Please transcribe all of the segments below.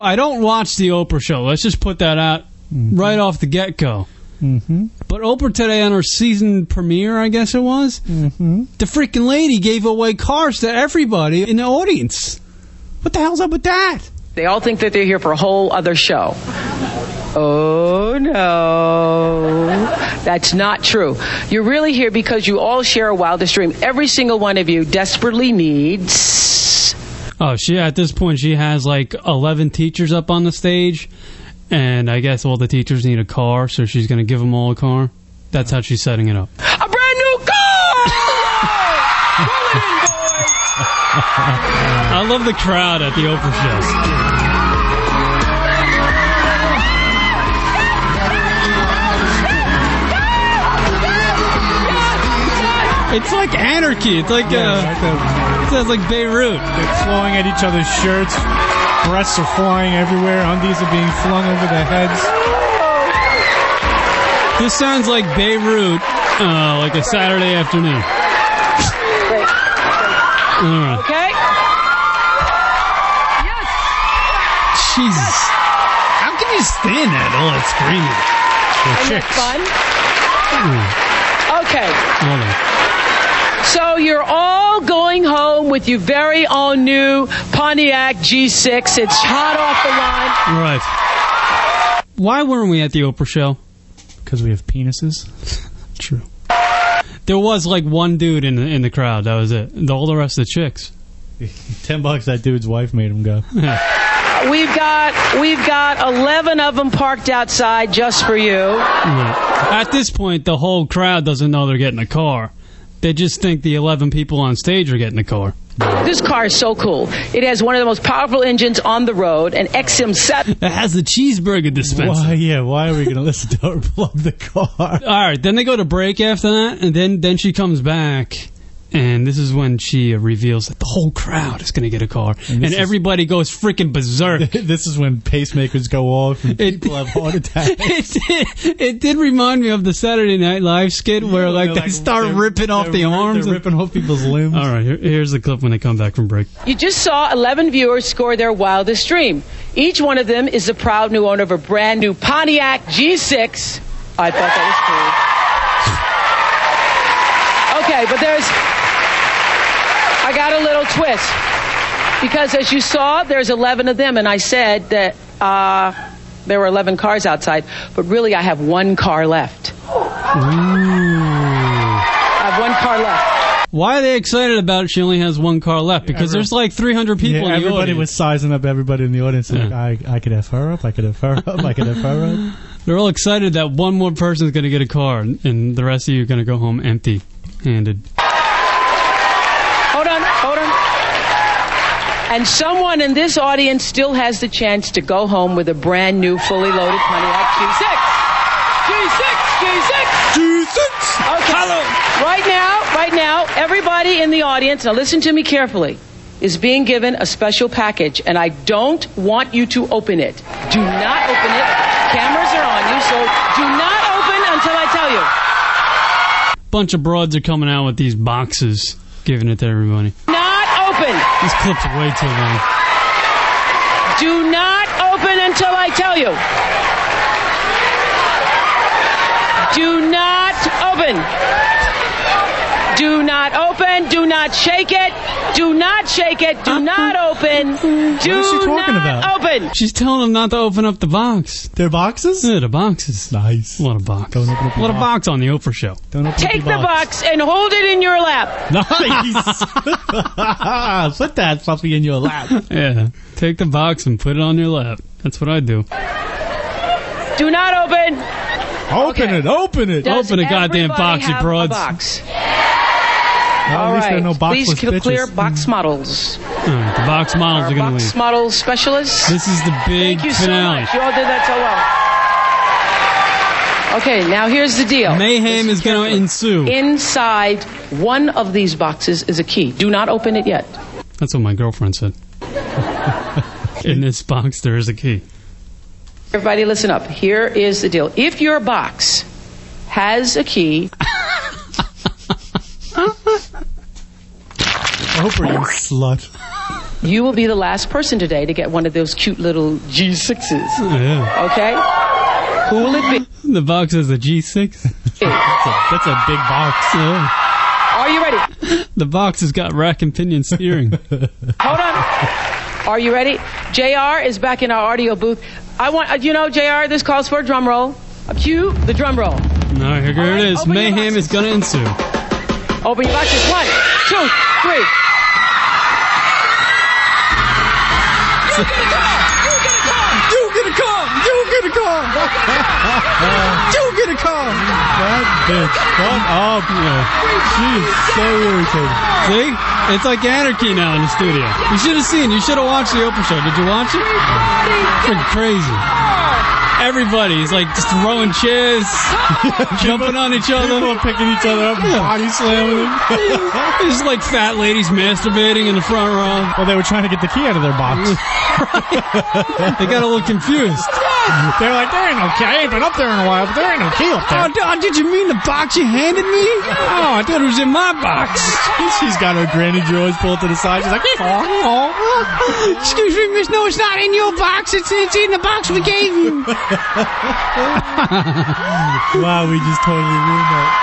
I don't watch the Oprah show. Let's just put that out right off the get-go. Mm-hmm. But Oprah today on her season premiere, I guess it was, the freaking lady gave away cars to everybody in the audience. What the hell's up with that? They all think that they're here for a whole other show. Oh, no. That's not true. You're really here because you all share a wildest dream. Every single one of you desperately needs... Oh, at this point, she has like 11 teachers up on the stage, and I guess all the teachers need a car, so she's going to give them all a car. That's how she's setting it up. A brand new car! Roll it in, boys! I love the crowd at the Oprah show. It's like anarchy. It's like it sounds like Beirut. They're flowing at each other's shirts. Breasts are flying everywhere. Undies are being flung over their heads. This sounds like Beirut, like a Saturday afternoon. Great. All right. Okay? Yes! Jesus. How can you stand that? All that screaming. Isn't that fun? Okay. Hold on. So you're all going home with your very own new Pontiac G6. It's hot off the line. Right. Why weren't we at the Oprah show? Because we have penises. True. There was like one dude in the crowd. That was it. All the rest of the chicks. $10 that dude's wife made him go. We've got 11 of them parked outside just for you. Right. At this point, the whole crowd doesn't know they're getting a car. They just think the 11 people on stage are getting a car. This car is so cool. It has one of the most powerful engines on the road, an XM7. It has the cheeseburger dispenser. Why are we going to listen to her plug the car? All right, then they go to break after that, and then she comes back, and this is when she reveals that the whole crowd is going to get a car, and everybody goes freaking berserk. This is when pacemakers go off and people have heart attacks. It did remind me of the Saturday Night Live skit where they start ripping off the arms. They're ripping off people's limbs. All right, here's the clip when they come back from break. You just saw 11 viewers score their wildest dream. Each one of them is the proud new owner of a brand new Pontiac G6. I thought that was cool. Okay, but I got a little twist. Because as you saw, there's 11 of them, and I said that there were 11 cars outside, but really I have one car left. Ooh. I have one car left. Why are they excited about it? She only has one car left? Because there's like 300 people in the audience. Everybody was sizing up everybody in the audience. Like, I could have her up, I could have her up, I could have her up. They're all excited that one more person is going to get a car, and the rest of you are going to go home empty-handed. Hold on. And someone in this audience still has the chance to go home with a brand new, fully loaded Pontiac G6. Okay. Hello. Right now, everybody in the audience, now listen to me carefully, is being given a special package, and I don't want you to open it. Do not open it. Cameras are on you, so do not open until I tell you. Bunch of broads are coming out with these boxes, giving it to everybody. Not open. This clip's way too long. Do not open until I tell you. Do not open. Do not open. Do not shake it. Do not shake it. Do not open. What is she talking about? Open. She's telling them not to open up the box. Their boxes? Yeah, the boxes. Nice. What a box. Don't open up what a box on the Oprah show. Don't open Take the box and hold it in your lap. Nice. Put that puppy in your lap. Yeah. Take the box and put it on your lap. That's what I do. Do not open. Open it. Does open a goddamn box, you broads. Box? All right. No please clear box models. The box models are going to leave. Box model specialists. This is the big Thank you finale. so much. You all did that so well. Okay, now here's the deal. Mayhem is going to ensue. Inside one of these boxes is a key. Do not open it yet. That's what my girlfriend said. In this box, there is a key. Everybody listen up. Here is the deal. If your box has a key... Oprah, you slut. You will be the last person today to get one of those cute little G6s. Yeah. Okay? Who will it be? The box has a G6. That's a big box. Yeah. Are you ready? The box has got rack and pinion steering. Hold on. Are you ready? JR is back in our audio booth. I want, JR, this calls for a drum roll. Cue the drum roll. No, here All right, it is. open your Mayhem boxes. is going to ensue. Open your boxes. 1, 2, 3. You get a call! You get a call! You get a call! That bitch. Shut up. She's so irritating. See? It's like anarchy now in the studio. You should have seen. You should have watched the Oprah show. Did you watch it? Freaking crazy. Everybody's like just throwing chairs, jumping on each other. People picking each other up and body slamming them. There's like fat ladies masturbating in the front row. Well, they were trying to get the key out of their box. They got a little confused. They're like, there ain't no key. I ain't been up there in a while, but there ain't no key up there. Oh, did you mean the box you handed me? Oh, I thought it was in my box. She's got her granny drawers pulled to the side. She's like, Excuse me, miss. No, it's not in your box. It's in the box we gave you. wow, we just totally ruined that.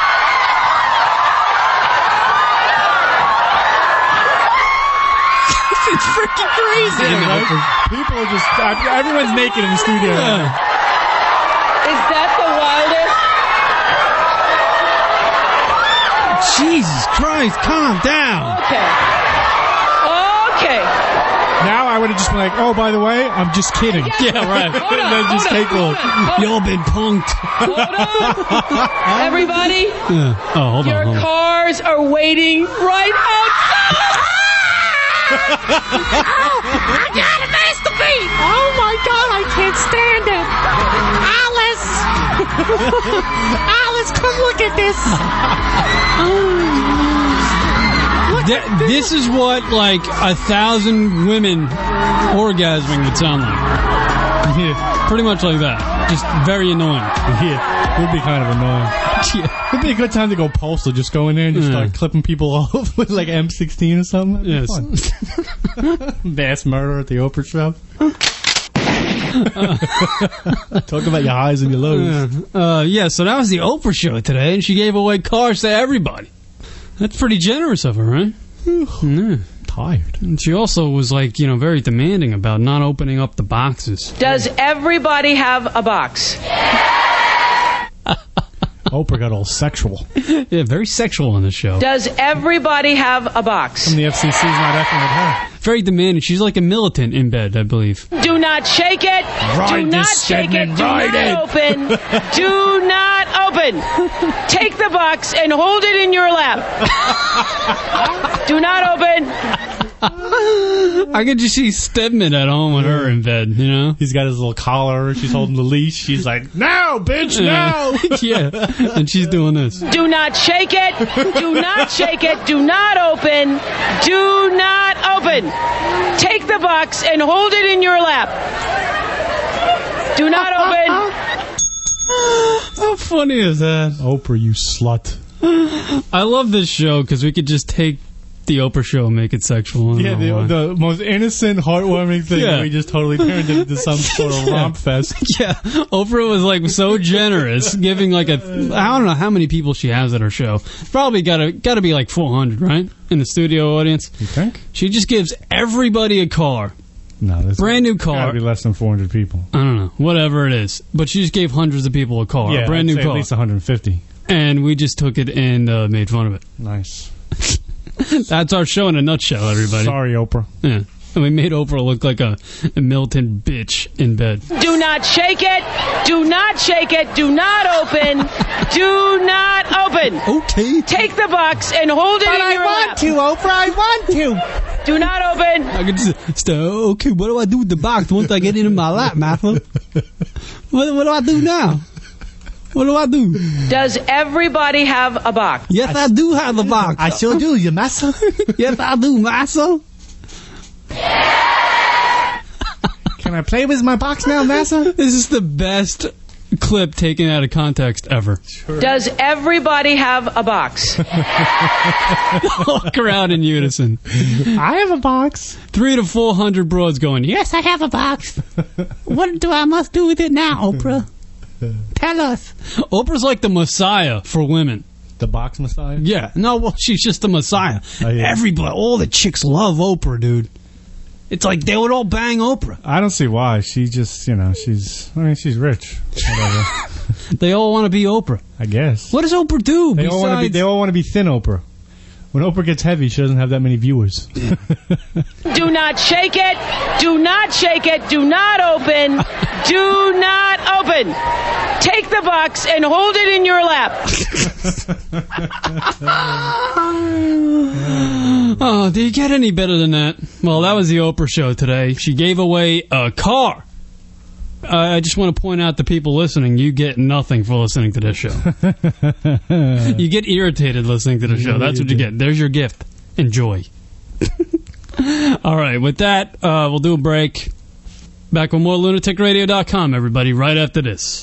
It's freaking crazy. Right? People are just, everyone's naked in the studio. Yeah. Is that the wildest? Jesus Christ, calm down. Okay. Now I would have just been like, oh, by the way, I'm just kidding. Yeah, right. Hold on, And then just take off. Y'all been punked. Hold on. Everybody, Yeah. Oh, hold your on. cars are waiting right outside. I gotta masturbate! Oh my god, I can't stand it! Alice! Alice, come look at this! This is what like 1,000 women orgasming would sound like. Yeah. Pretty much like that. Just very annoying. Yeah. It would be kind of annoying. Yeah. It'd be a good time to go postal. Just go in there and just start clipping people off with like M16 or something. Yes. Mass murder at the Oprah show. Talk about your highs and your lows. Yeah, so that was the Oprah show today, and she gave away cars to everybody. That's pretty generous of her, right? Yeah. Tired. And she also was like, very demanding about not opening up the boxes. Does everybody have a box? Oprah got all sexual. Yeah, very sexual on the show. Does everybody have a box? And the FCC's not effing with her. Very demanding. She's like a militant in bed, I believe. Do not shake it. Do not shake it. Do not open. Do not open. Take the box and hold it in your lap. Do not open. I could just see Stedman at home with her in bed, He's got his little collar. She's holding the leash. She's like, no, bitch, no. Yeah, and she's doing this. Do not shake it. Do not shake it. Do not open. Do not open. Take the box and hold it in your lap. Do not open. How funny is that? Oprah, you slut. I love this show because we could just take the Oprah show and make it sexual. Yeah, the most innocent, heartwarming thing. Yeah. We just totally turned it into some sort of romp fest. Yeah, Oprah was like so generous, giving like I don't know how many people she has at her show. Probably gotta be like 400, right? In the studio audience. You think? She just gives everybody a car. No, this Brand new car. Gotta be less than 400 people. I don't know, whatever it is. But she just gave hundreds of people a car, Yeah, a brand I'd new say car. at least 150. And we just took it and made fun of it. Nice. That's our show in a nutshell, everybody. Sorry, Oprah. Yeah. And we made Oprah look like a militant bitch in bed. Do not shake it. Do not shake it. Do not open. Do not open. Okay. Take the box and hold it in your lap. Oprah, I want to! Do not open. I could just okay, what do I do with the box once I get it in my lap, Martha? What do I do now? What do I do? Does everybody have a box? Yes, I do have a box. I sure do, you massa. Yes, I do, massa. Can I play with my box now, massa? This is the best clip taken out of context ever. Sure. Does everybody have a box? Walk around in unison. I have a box. 300 to 400 broads going, yes, I have a box. What do I must do with it now, Oprah? Tell us. Oprah's like the messiah for women. The box messiah? Yeah. No, well, she's just the messiah. Oh, yeah. Everybody, all the chicks love Oprah, dude. It's like they would all bang Oprah. I don't see why. She just, she's rich. Whatever. They all want to be Oprah. I guess. What does Oprah do? They all want to be thin Oprah. When Oprah gets heavy, she doesn't have that many viewers. Do not shake it. Do not shake it. Do not open. Do not open. Take the box and hold it in your lap. Oh, do you get any better than that? Well, that was the Oprah show today. She gave away a car. I just want to point out to people listening, you get nothing for listening to this show. You get irritated listening to the show. That's what you get. There's your gift. Enjoy. All right, with that, we'll do a break. Back with more lunaticradio.com, everybody, right after this.